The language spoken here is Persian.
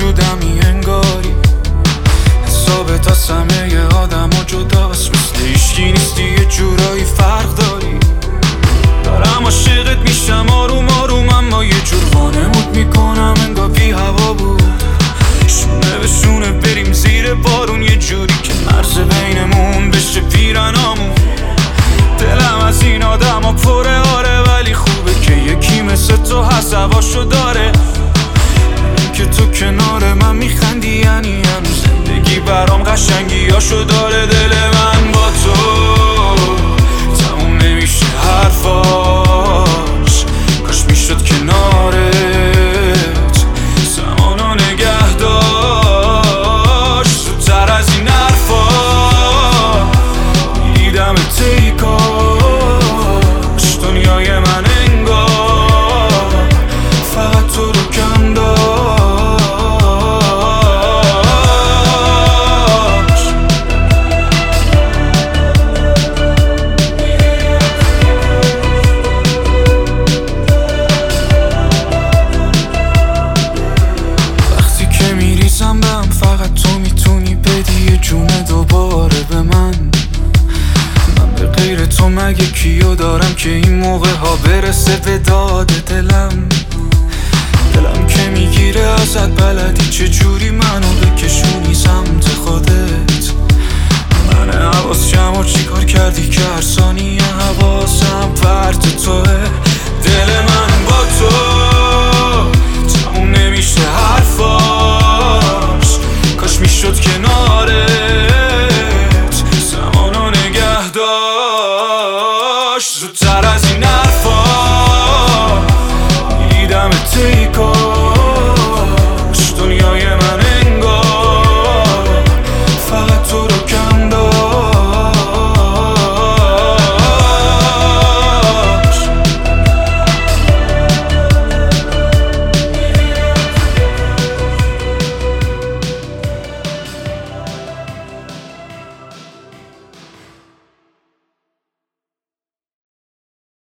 موجودمی انگاری. حسابت از همه آدم ها جداست، مثل هیچکی نیستی، یه جورایی فرق داری. دارم عاشقت میشم آروم آروم، اما یه جور وانمود میکنم انگار بی هوا بود. شونه به شونه بریم زیر بارون، یه جوری که مرز بینمون بشه پیرنامون. دلم از این آدم ها پره آره، ولی خوبه که یکی مثل تو هست هواشو داره. این که تو کنار من میخندی یعنی هنوز زندگی برام قشنگی هاشو داره. دل من با تو تموم نمیشه حرفاش، کاش میشد کنارت زمانو نگه داشت. زودتر از این حرفا میدیدم تیکاش، دنیای من انگار فقط تو رو کم داشت. وقتی که میریزم بهم فقط تو میتونی بدی یه جون دوباره به من به غیر تو مگه کیو دارم که این موقع ها برسه به داد دلم که میگیره ازت بلدی چه